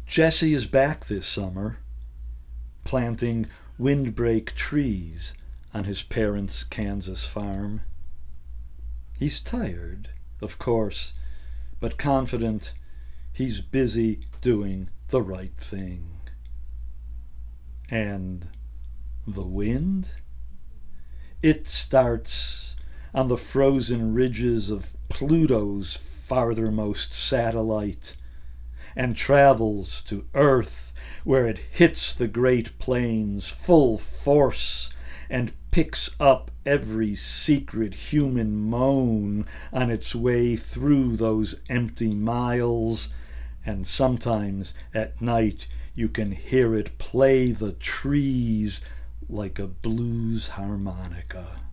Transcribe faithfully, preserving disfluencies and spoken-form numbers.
Jesse is back this summer, planting windbreak trees on his parents' Kansas farm. He's tired, of course, but confident he's busy doing the right thing. And the wind? It starts on the frozen ridges of Pluto's farthermost satellite and travels to Earth, where it hits the Great Plains full force and picks up every secret human moan on its way through those empty miles, and sometimes at night you can hear it play the trees like a blues harmonica.